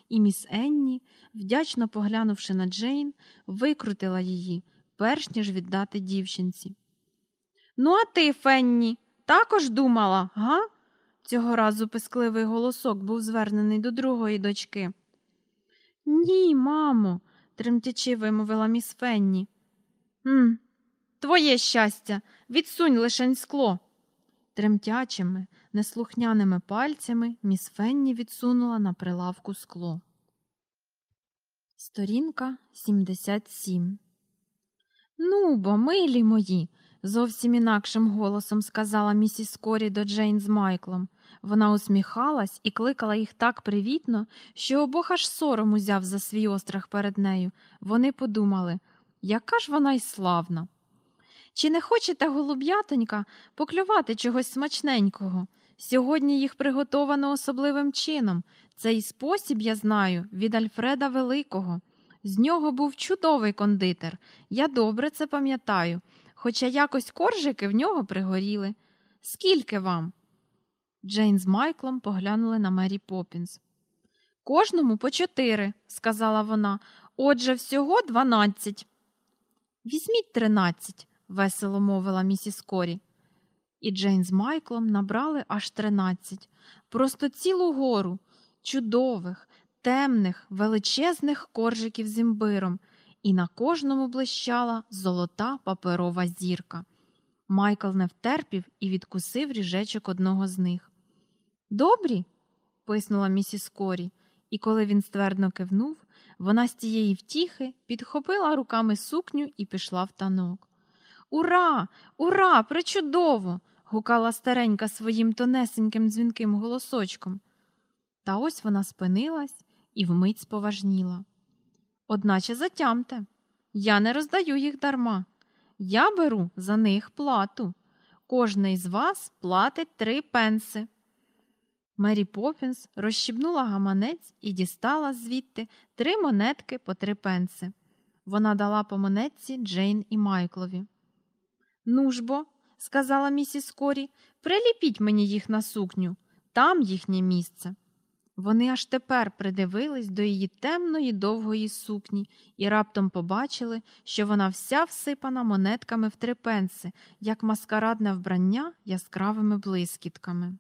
і міс Енні, вдячно поглянувши на Джейн, викрутила її, перш ніж віддати дівчинці. «Ну, а ти, Фенні, також думала, га?» Цього разу пискливий голосок був звернений до другої дочки. «Ні, мамо», – тремтячи вимовила міс Фенні. Твоє щастя, відсунь лишень скло». Тремтячими, неслухняними пальцями міс Фенні відсунула на прилавку скло. Сторінка 77. «Ну бо, милі мої», – зовсім інакшим голосом сказала місіс Корі до Джейн з Майклом. Вона усміхалась і кликала їх так привітно, що обох аж сором узяв за свій острах перед нею. Вони подумали, яка ж вона й славна. «Чи не хочете, голуб'ятонька, поклювати чогось смачненького? Сьогодні їх приготовано особливим чином. Цей спосіб, я знаю, від Альфреда Великого. З нього був чудовий кондитер. Я добре це пам'ятаю, хоча якось коржики в нього пригоріли. Скільки вам?» Джейн з Майклом поглянули на Мері Поппінс. «Кожному по 4», – сказала вона. «Отже, всього 12». «Візьміть 13», – весело мовила місіс Корі. І Джейн з Майклом набрали аж 13. Просто цілу гору чудових, темних, величезних коржиків з імбиром, і на кожному блищала золота паперова зірка. Майкл не втерпів і відкусив ріжечок одного з них. «Добрі?» – писнула місіс Корі, і коли він ствердно кивнув, вона з тієї втіхи підхопила руками сукню і пішла в танок. «Ура! Ура! Пречудово!» – гукала старенька своїм тонесеньким дзвінким голосочком. Та ось вона спинилась і вмить споважніла. «Одначе затямте, я не роздаю їх дарма. Я беру за них плату. Кожний з вас платить 3 пенси». Мері Поппінс розщібнула гаманець і дістала звідти 3 монетки по 3 пенси. Вона дала по монетці Джейн і Майклові. «Ну ж бо», – сказала місіс Корі, – «приліпіть мені їх на сукню. Там їхнє місце». Вони аж тепер придивились до її темної довгої сукні і раптом побачили, що вона вся всипана монетками в 3 пенси, як маскарадне вбрання яскравими блискітками.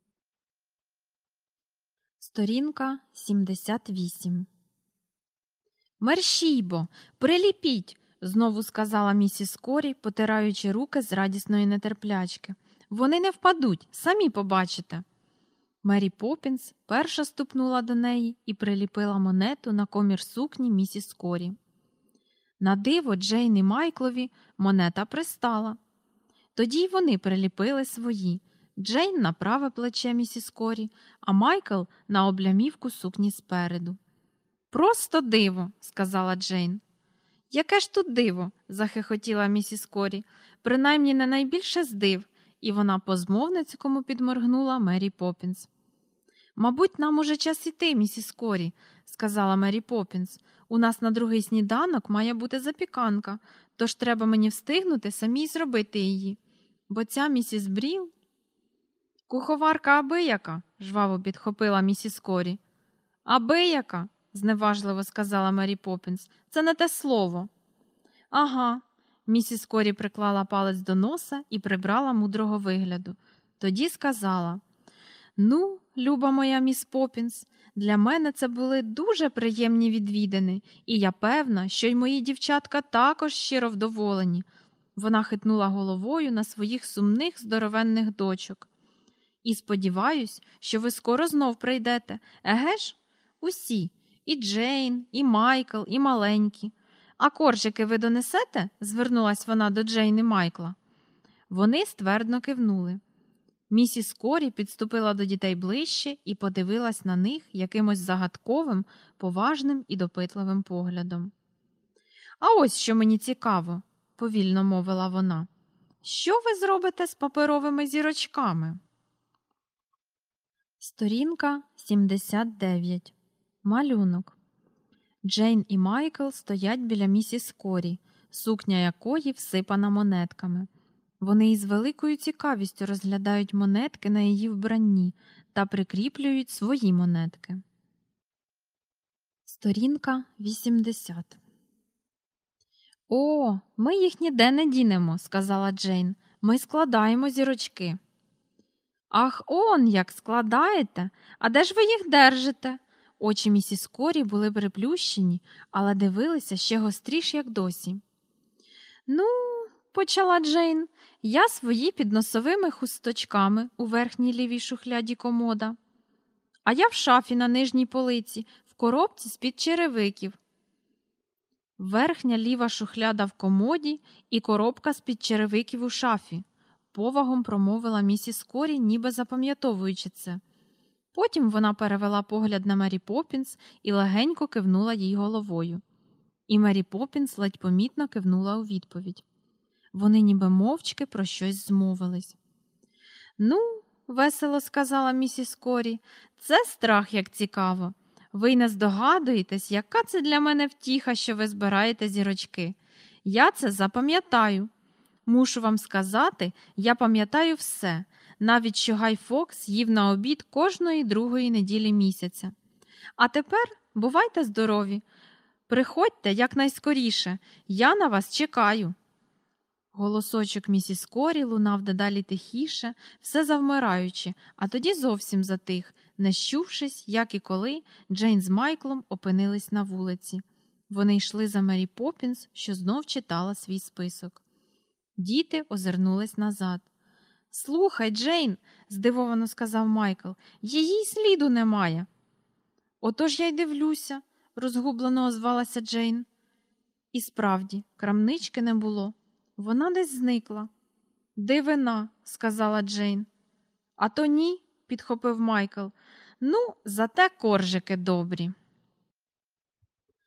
Сторінка 78. «Мерщій бо, приліпіть!» – знову сказала місіс Корі, потираючи руки з радісної нетерплячки. «Вони не впадуть, самі побачите». Мері Поппінс перша ступнула до неї і приліпила монету на комір сукні місіс Корі. На диво Джейн і Майклові монета пристала. Тоді й вони приліпили свої. Джейн на праве плече місіс Корі, а Майкл на облямівку сукні спереду. «Просто диво», – сказала Джейн. «Яке ж тут диво?» – захихотіла місіс Корі. «Принаймні не найбільше з див», і вона по-змовницькому підморгнула Мері Поппінс. «Мабуть, нам уже час іти, місіс Корі», – сказала Мері Поппінс. «У нас на другий сніданок має бути запіканка, тож треба мені встигнути самій зробити її. Бо ця місіс Бріл...» «Куховарка абияка», – жваво підхопила місіс Корі. «Абияка», – зневажливо сказала Мері Поппінс, – «це не те слово». «Ага», – місіс Корі приклала палець до носа і прибрала мудрого вигляду. Тоді сказала: «Ну, люба моя міс Поппінс, для мене це були дуже приємні відвідини, і я певна, що й мої дівчатка також щиро вдоволені». Вона хитнула головою на своїх сумних здоровенних дочок. «І сподіваюсь, що ви скоро знов прийдете, еге ж? Усі, і Джейн, і Майкл, і маленькі. А коржики ви донесете?» – звернулась вона до Джейн і Майкла. Вони ствердно кивнули. Місіс Корі підступила до дітей ближче і подивилась на них якимось загадковим, поважним і допитливим поглядом. «А ось що мені цікаво», – повільно мовила вона. «Що ви зробите з паперовими зірочками?» Сторінка 79. Малюнок. Джейн і Майкл стоять біля місіс Корі, сукня якої всипана монетками. Вони із великою цікавістю розглядають монетки на її вбранні та прикріплюють свої монетки. Сторінка 80. О, ми їх ніде не дінемо, сказала Джейн. Ми складаємо зірочки. Ах, он як складаєте? А де ж ви їх держите? Очі місіс Корі були приплющені, але дивилися ще гостріш, як досі. Ну, почала Джейн, я свої під носовими хусточками у верхній лівій шухляді комода, а я в шафі на нижній полиці, в коробці з-під черевиків. Верхня ліва шухляда в комоді і коробка з-під черевиків у шафі, повагом промовила місіс Корі, ніби запам'ятовуючи це. Потім вона перевела погляд на Мері Поппінс і легенько кивнула їй головою. І Мері Поппінс ледь помітно кивнула у відповідь. Вони ніби мовчки про щось змовились. Ну, весело сказала місіс Корі, це страх, як цікаво. Ви й не здогадуєтесь, яка це для мене втіха, що ви збираєте зірочки. Я це запам'ятаю. Мушу вам сказати, я пам'ятаю все, навіть що Гай Фокс їв на обід кожної другої неділі місяця. А тепер бувайте здорові. Приходьте якнайскоріше, я на вас чекаю. Голосочок місіс Корі лунав дедалі тихіше, все завмираючи, а тоді зовсім затих, не щувшись, як і коли Джейн з Майклом опинились на вулиці. Вони йшли за Мері Поппінс, що знов читала свій список. Діти озирнулись назад. «Слухай, Джейн», – здивовано сказав Майкл, – «її й сліду немає». «Отож я й дивлюся», – розгублено озвалася Джейн. І справді, крамнички не було. Вона десь зникла. «Дивина», – сказала Джейн. «А то ні», – підхопив Майкл. «Ну, зате коржики добрі».